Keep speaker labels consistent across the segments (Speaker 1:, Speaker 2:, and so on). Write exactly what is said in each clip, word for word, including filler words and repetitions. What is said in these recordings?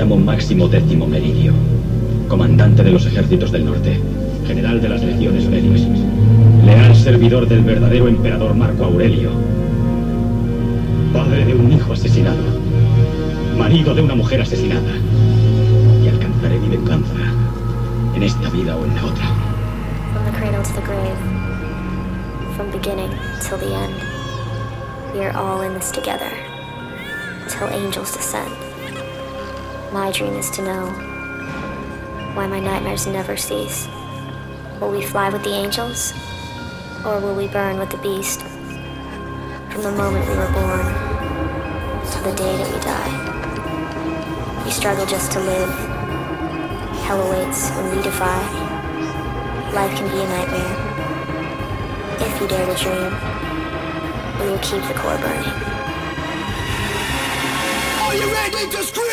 Speaker 1: llamo Máximo Décimo Meridio, comandante de los ejércitos del norte, general de las legiones Félix, leal servidor del verdadero emperador Marco Aurelio, padre de un hijo asesinado, marido de una mujer asesinada, y alcanzaré mi venganza, en esta vida o en la otra.
Speaker 2: From the cradle to the grave, from beginning till the end, we are all in this together, until angels descend. My dream is to know why my nightmares never cease. Will we fly with the angels, or will we burn with the beast? From the moment we were born to the day that we die, we struggle just to live. Hell awaits when we defy. Life can be a nightmare. If you dare to dream, we will keep the core burning.
Speaker 3: Are you ready to scream?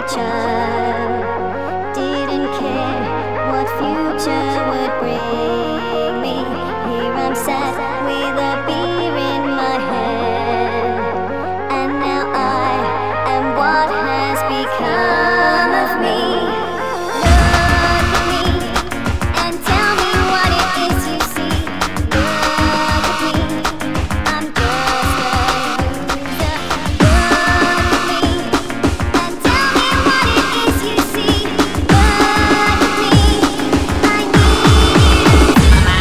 Speaker 4: child, didn't care what future would bring me. Here I'm sat with a beer in my hand, and now I am what has become of me. Look at me and tell me what it is you see. Look at me, I'm just a loser. Look at me and tell me what it is you see. Look at me, I need you to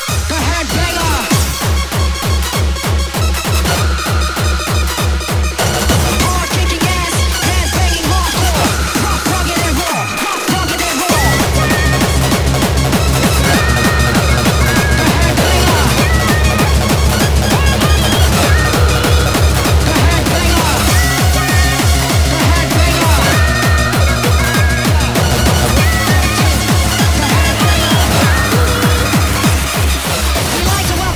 Speaker 5: We like to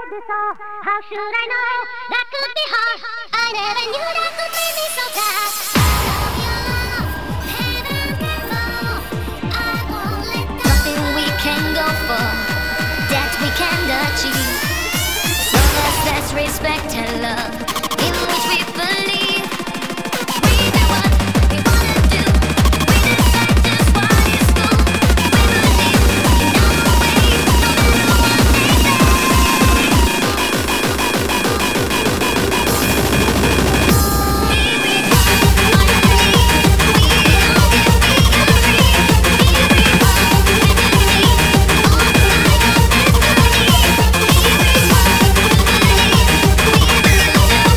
Speaker 4: wanted this all. How should I know? That could be hard. I never knew that could make me so bad. Nothing we can go for, that we can achieve. As long as there's respect and love in which we believe. We do what we wanna do. We decide just what is cool. We believe in our way, no matter what they say. Here we go, finally. We know that we are free. Here we go, liberty. All night of destiny. Here we go, we believe. We believe.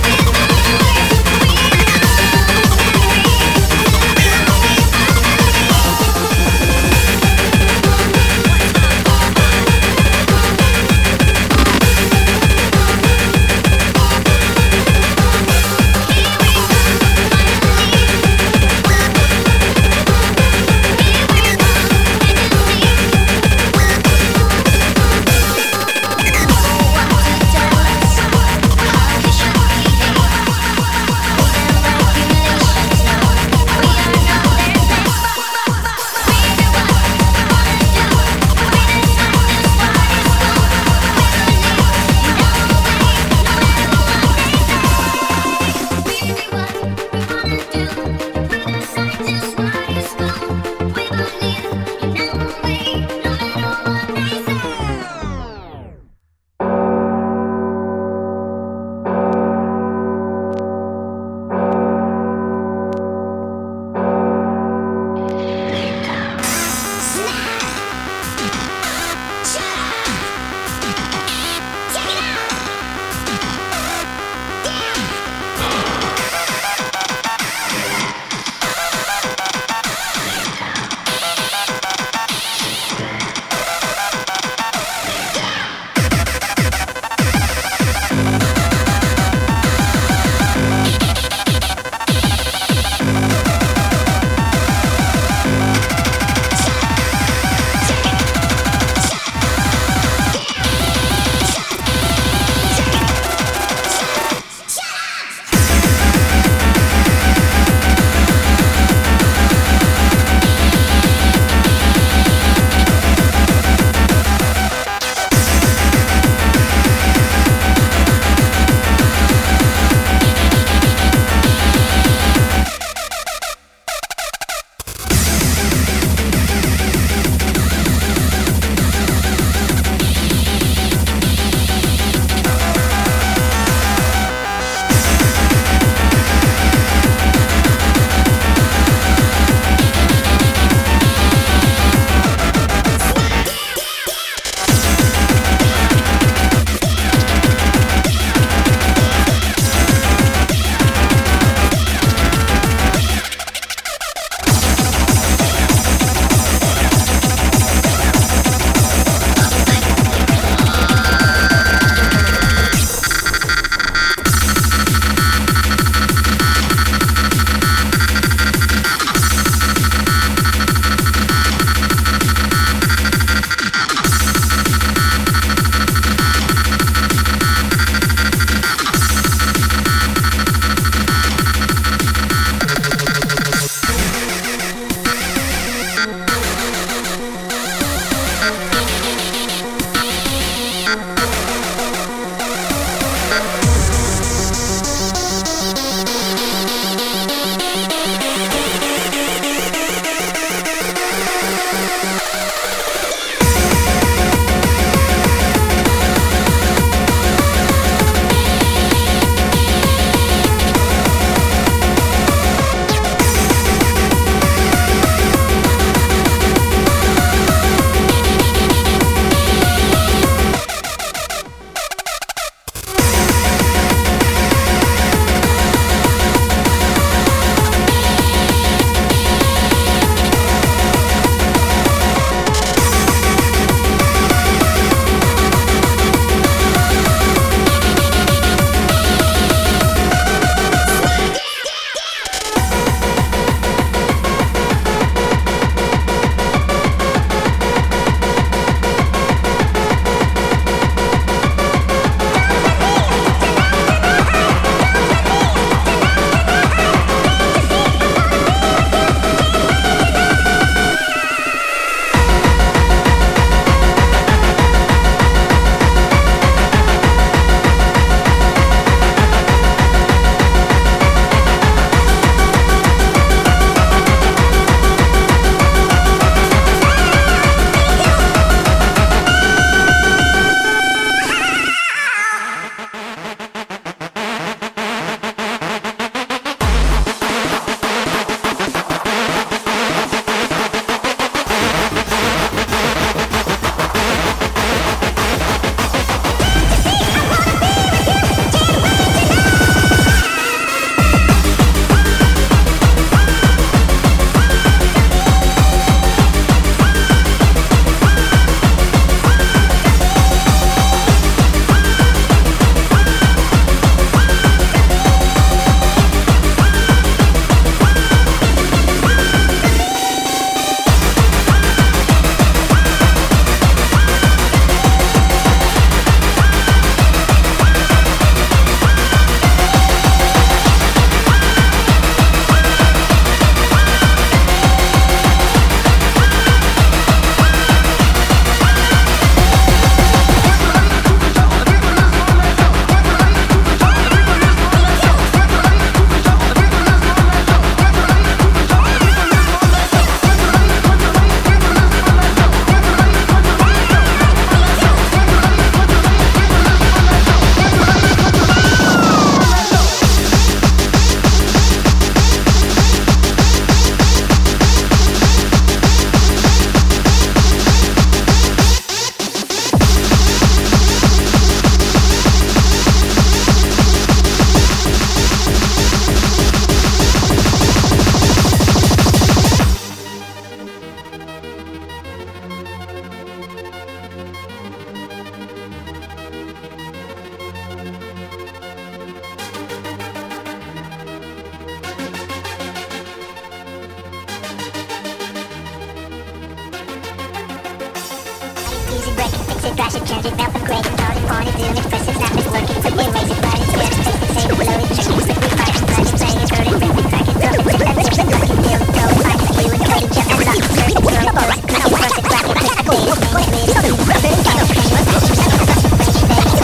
Speaker 4: it, crash it, change it, melt, upgrade it, call it, point it, zoom it, press it, snap it, work it, flip it, raise it, write it, spin it, take it, save it, load it, check it, slip it, fire it, plug it, play it, burn it, rip it, crack it, drop it, rip that chip, lock it, deal it, go it, find it, view it, code it, jump and lock it, turn it, throw it, borrow it, crack it, cross it, crack it, click, update it, point it, rip it, rip it, count it, continuous, action, action, action, action,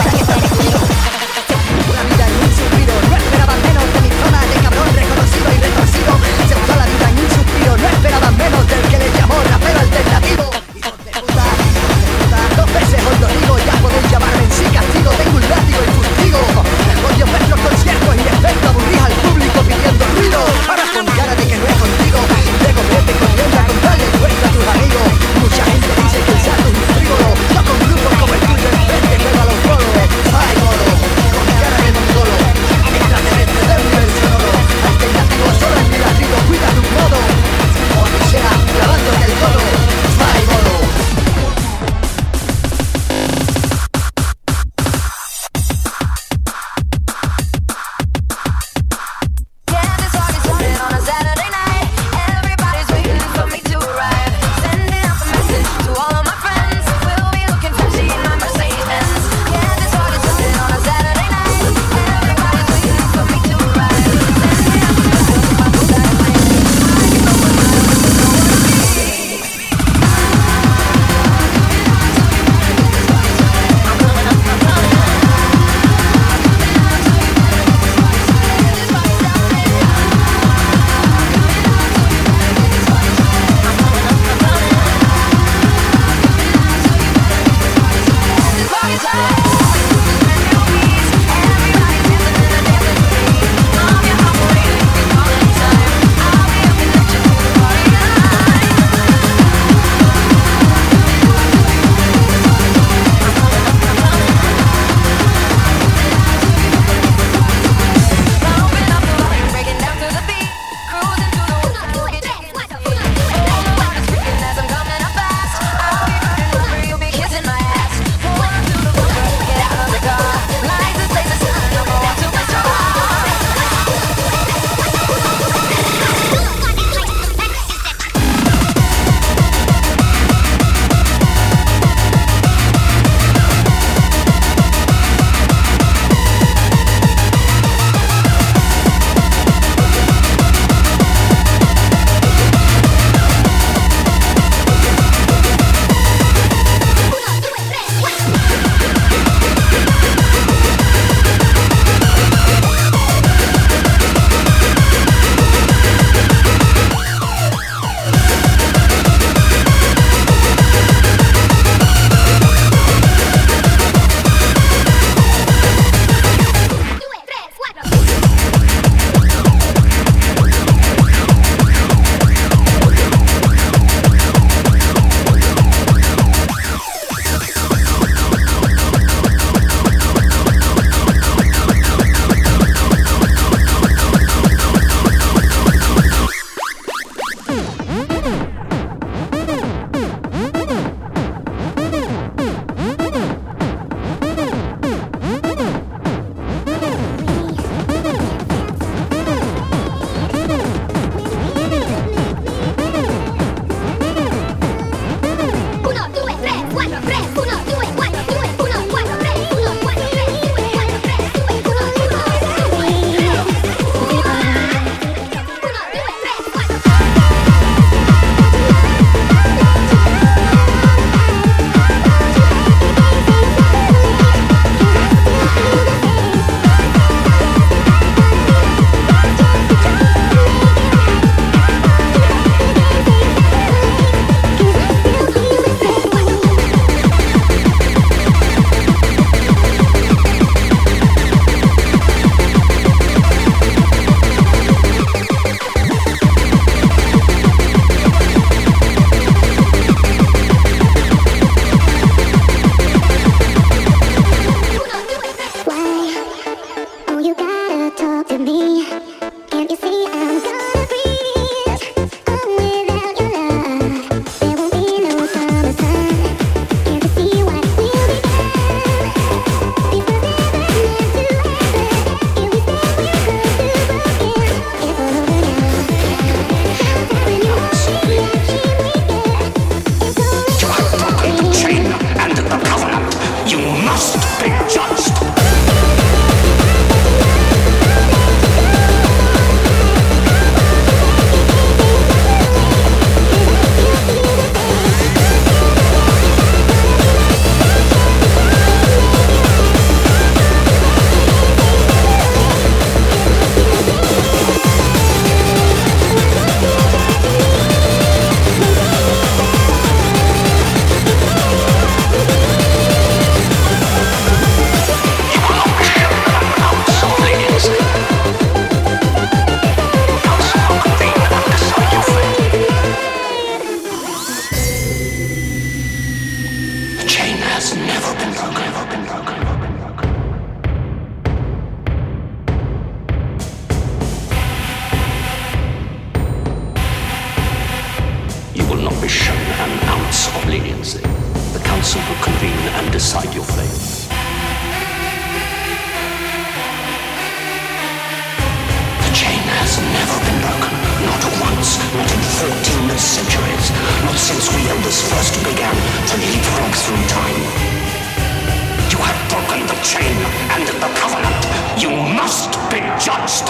Speaker 5: Una vida en un suspiro, no esperaban menos de mi fama de cabrón reconocido y retorcido. Se usó la vida en un suspiro, no esperaban menos del que le llamó rapero alternativo. Hijos de puta, hijos de puta, dos veces os lo digo, ya podéis llamarme en sí castigo. Tengo un látigo y fustigo, el pollo ver los conciertos y efecto aburrís al público pidiendo ruido. Ahora con cara de que no es contigo, luego vete corriendo a contarle el cuento a tus amigos. Mucha gente dice que el salto es un frívolo, yo con grupos como el tuyo en vez que juego a los bolos. Ay, moro, con cara de mongolo, extraterrestre del nivel sonoro, alternativo solo en mi latido, cuida tu modo, o aquí sea, grabándote el coro. Ay, moro.
Speaker 6: has never been broken, never been broken, never been broken. You will not be shown an ounce of leniency. The council will convene and decide your fate. The chain has never been broken. Not once, not in fourteen centuries. Not since we elders first began to leapfrog through time. You have broken the chain and the covenant. You must be judged.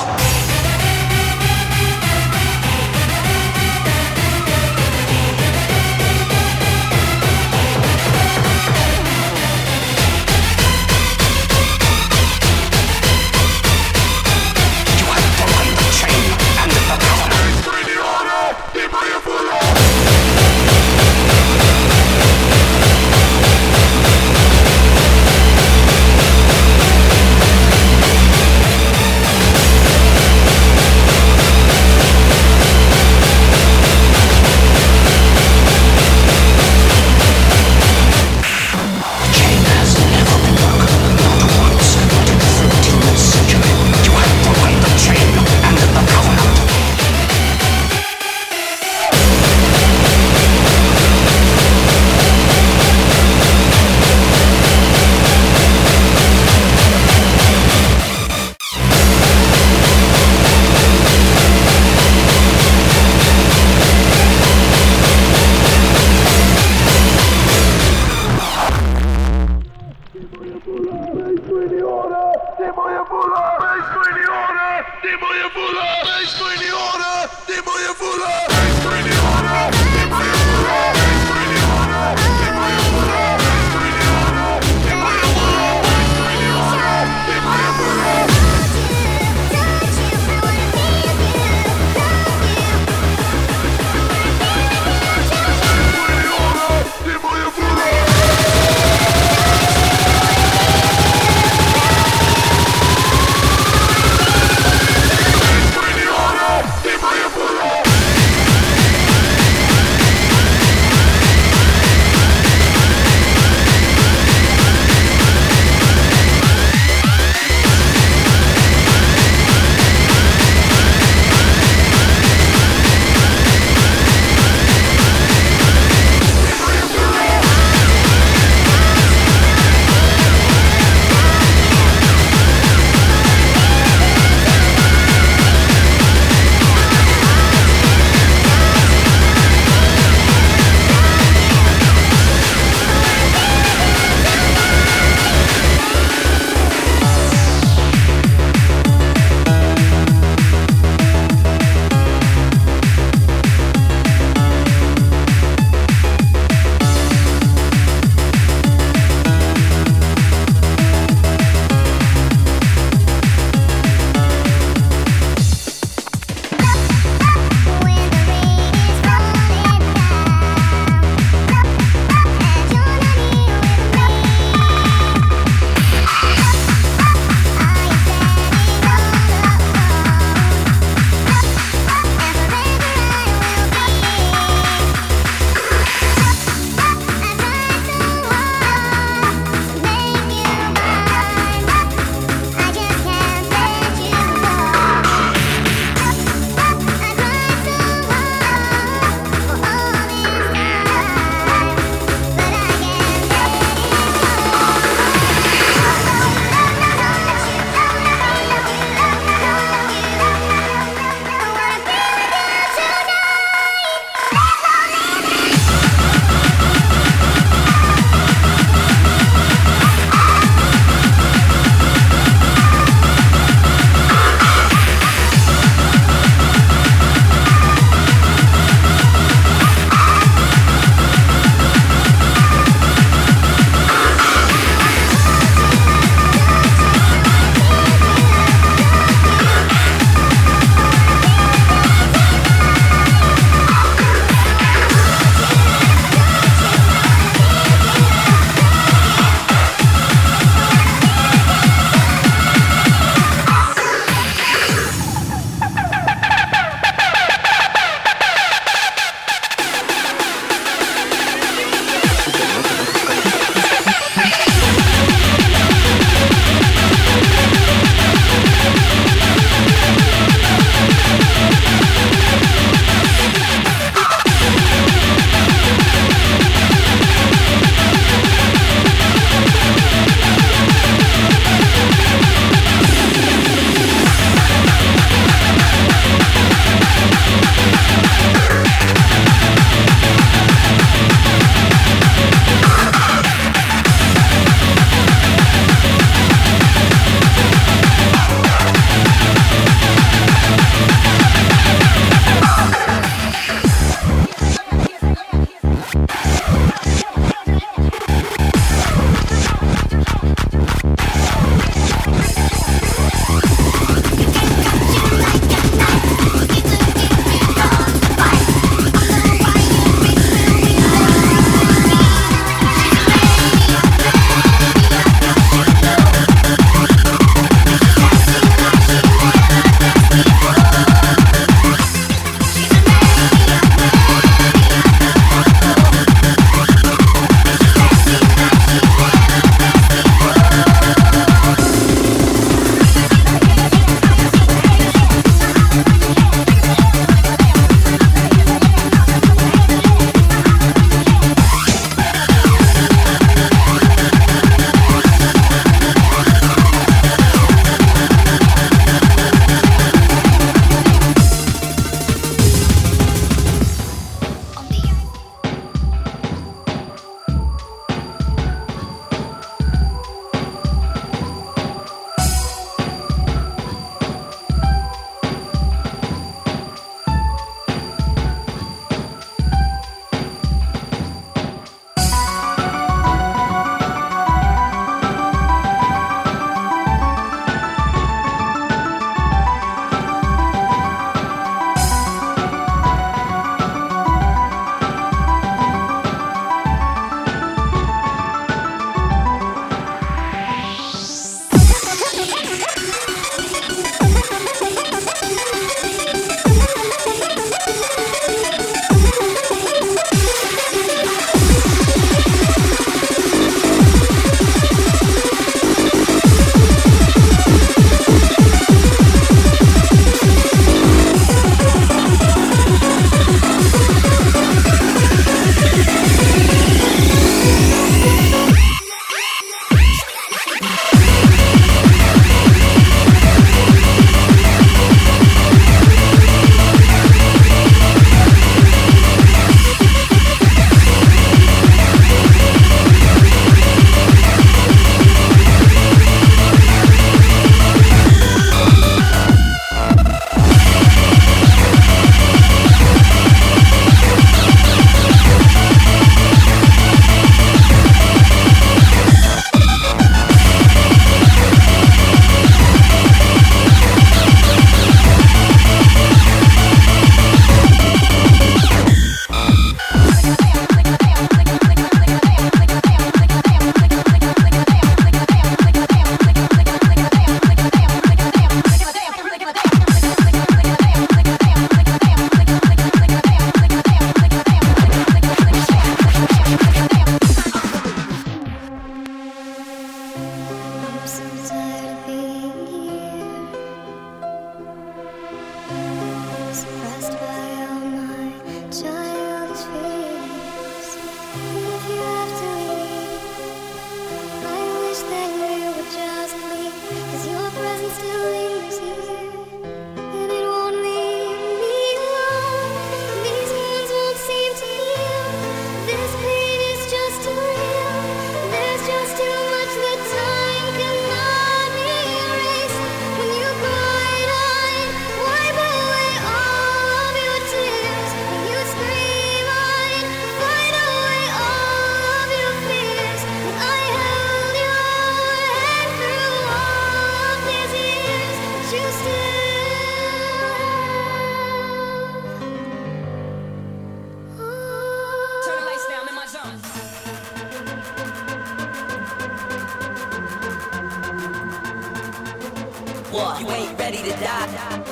Speaker 5: What? You ain't ready to die.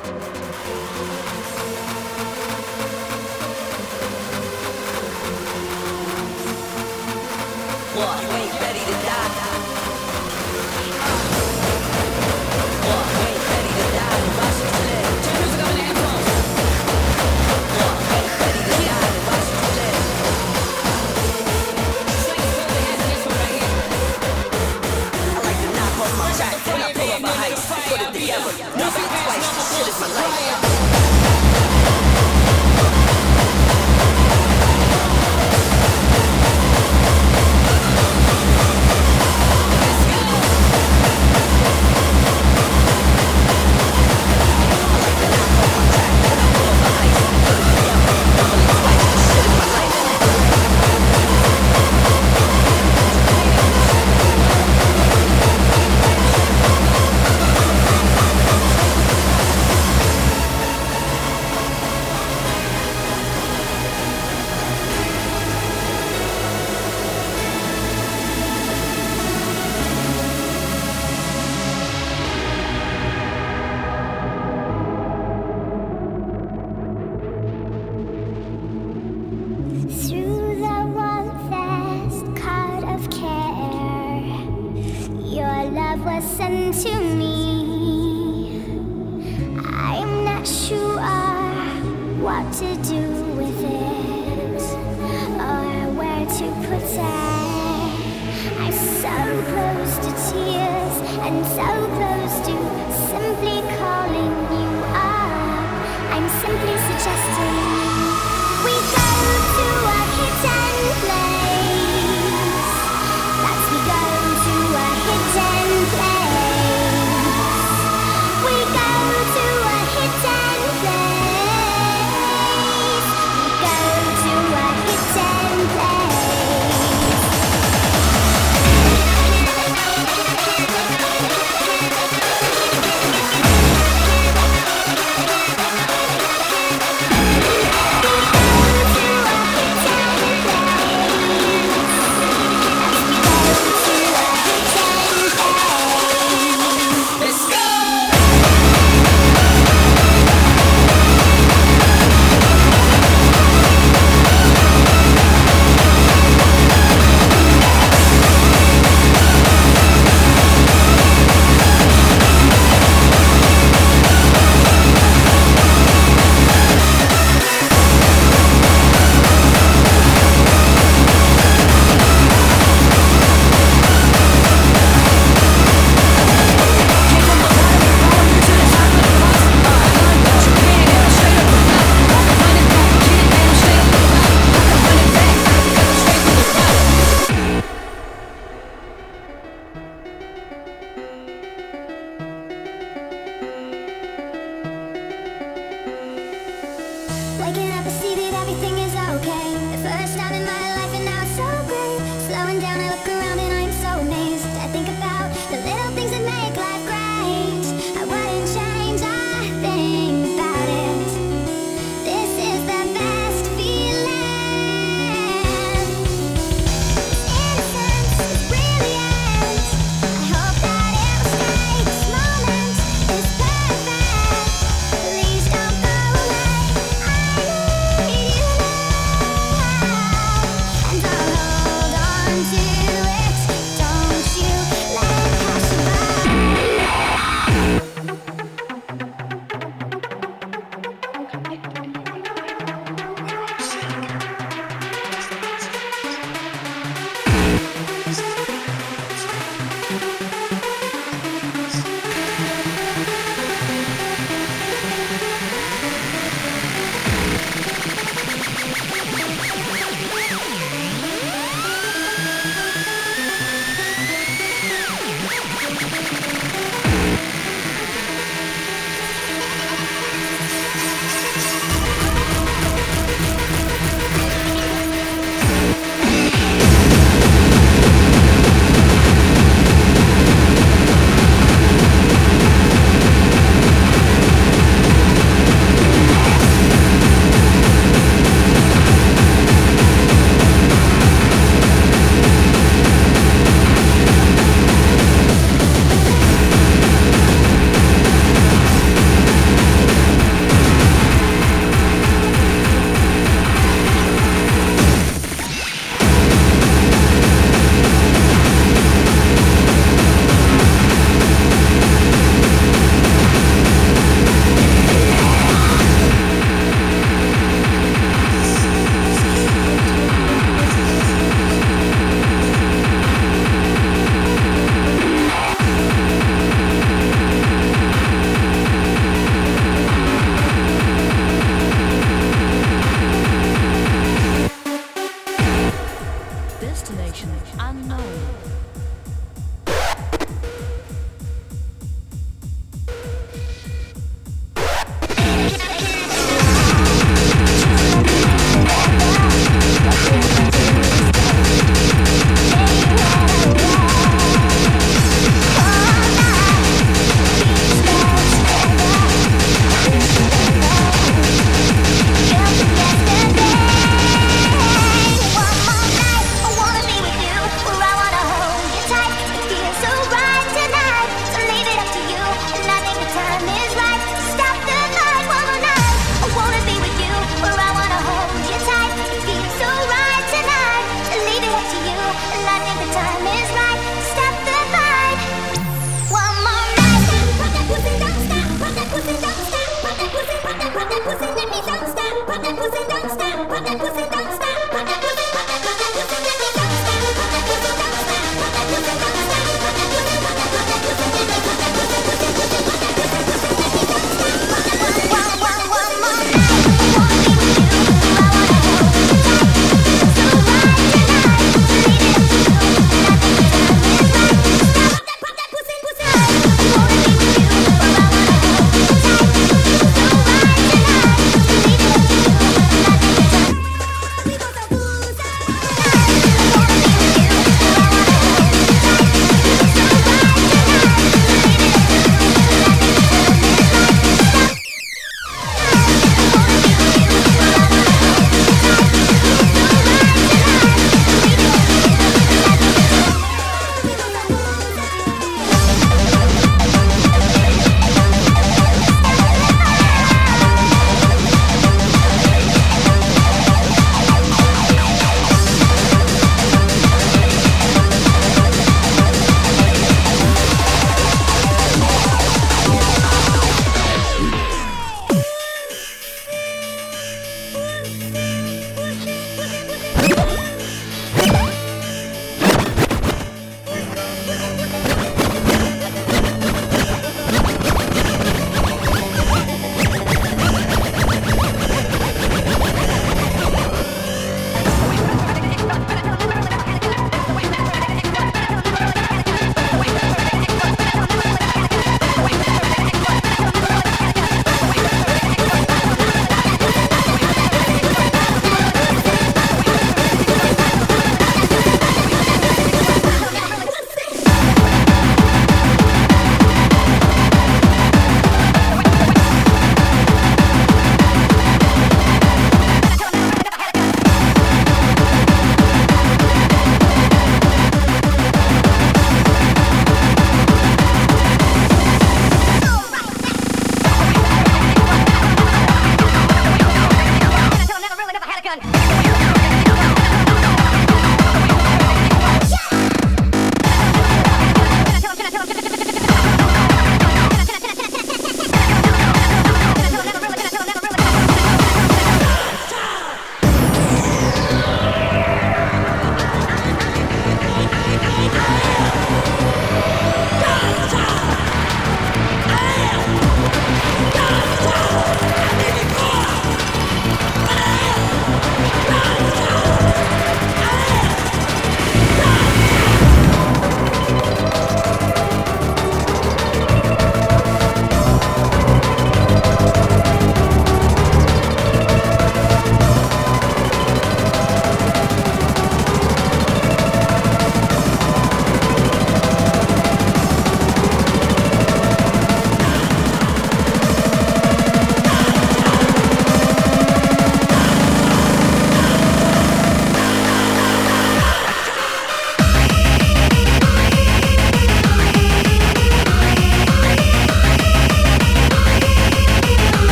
Speaker 5: What? You ain't ready to die. What? You ain't ready to die. Watch it live. Turn music up in the headphones. What? You ain't ready to die. Watch it live. Just like it's over here, this one right here. I like to knock off my track, then I pull up a heist, put it together. Nothing twice. This shit is my life.
Speaker 4: Listen to me. I'm not sure what to do with it or where to put it. I'm so close to tears and so close to simply calling you up. I'm simply suggesting we go to a hidden place. Let's we go to a hidden place. We go to a hidden place. We go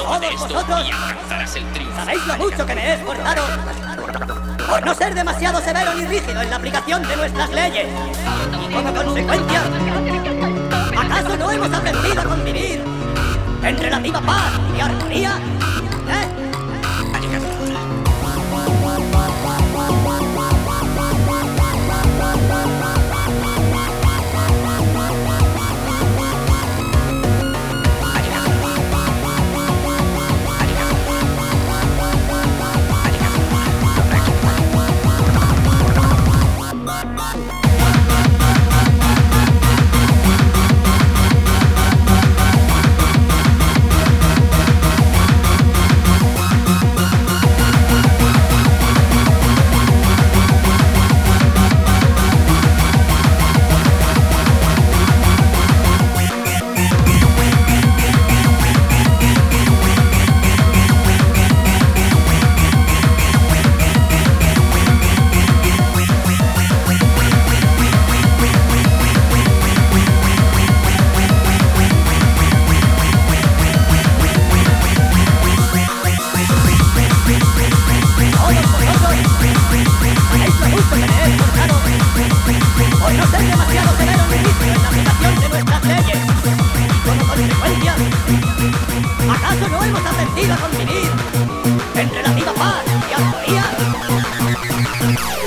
Speaker 5: todos vosotros sabéis lo mucho que me he esforzado por no ser demasiado severo ni rígido en la aplicación de nuestras leyes. Y como consecuencia, ¿acaso no hemos aprendido a convivir en relativa paz y armonía? ¿Eh? Por no ser demasiado severo ni rígido en la aplicación de nuestras leyes. Y como consecuencia, ¿acaso no hemos aprendido a convivir en relativa paz y armonía?